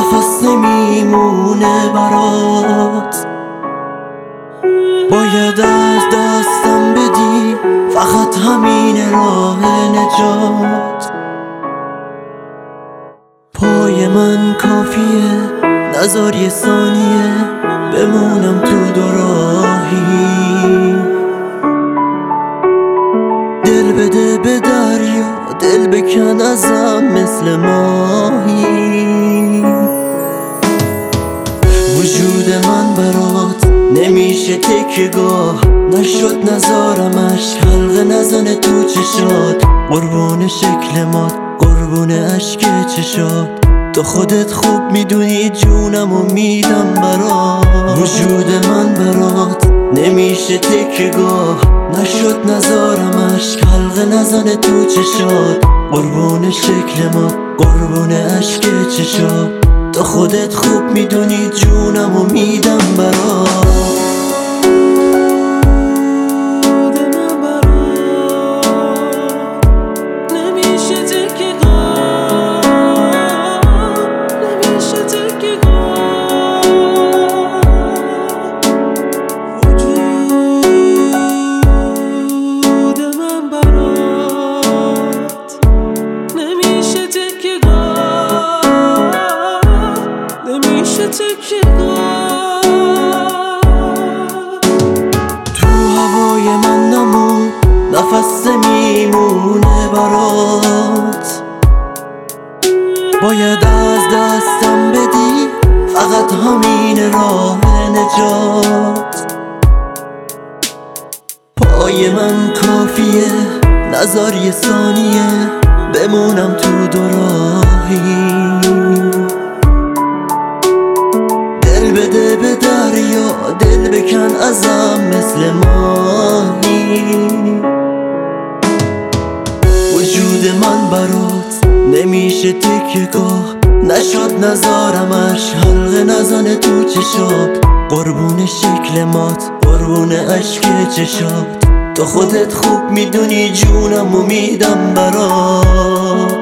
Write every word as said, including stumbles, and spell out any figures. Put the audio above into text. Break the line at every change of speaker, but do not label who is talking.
نفس نمیمونه برات. باید از دستم بدی، فقط همین راه نجات. پای من کافیه، نذار یه ثانیه بمونم تو دو راهی. دل بده به دریا، دل بکن ازم مثل ماهی. وجود من برات نمیشه تکیه‌گاه، نشد نزارمش حلقه نزنه تو چشات. قربون شکل مات، قربون عشق چشات. تو خودت خوب میدونی جونم و میدم برات. وجود من برات نمیشه تکیه‌گاه، نشد نزارمش حلقه نزنه تو چشات. قربون شکل ما، قربون عشق چشات. تو خودت خوب میدونی جونم و میدم برات. تو هوای من نمون، نفس میمونه برات. باید از دستم بدی، فقط همین راه نجات. پای من کافیه، نذار یه ثانیه بمونم تو دو راهی. دل بده به دریا، دل بکن ازم مثل ماهی. وجود من برات نمیشه تکیه‌گاه، نشد نزارمش حلقه نزنه تو چشات. قربون شکل مات، قربون عشق چشات. تو خودت خوب میدونی جونم و میدم برات.